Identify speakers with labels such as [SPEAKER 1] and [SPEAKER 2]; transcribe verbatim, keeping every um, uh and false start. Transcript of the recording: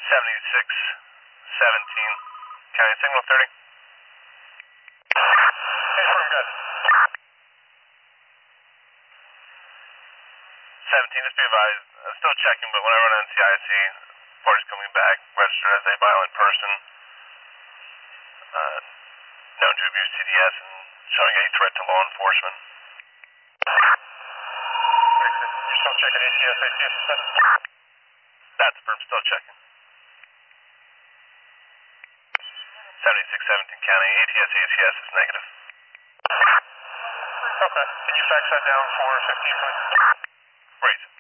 [SPEAKER 1] seventy-six seventeen, county signal thirty.
[SPEAKER 2] Confirm, good.
[SPEAKER 1] seventeen, just be advised, I'm still checking, but when I run on C I C, report's coming back, registered as a violent person, uh, known to abuse T D S and showing a threat to law enforcement.
[SPEAKER 2] You're still checking A T S, A T S, that's...
[SPEAKER 1] That's firm, still checking. seventy-six seventeen county, A T S, A T S is negative.
[SPEAKER 2] Okay, can you fax that down for fifteen, please?
[SPEAKER 1] Great.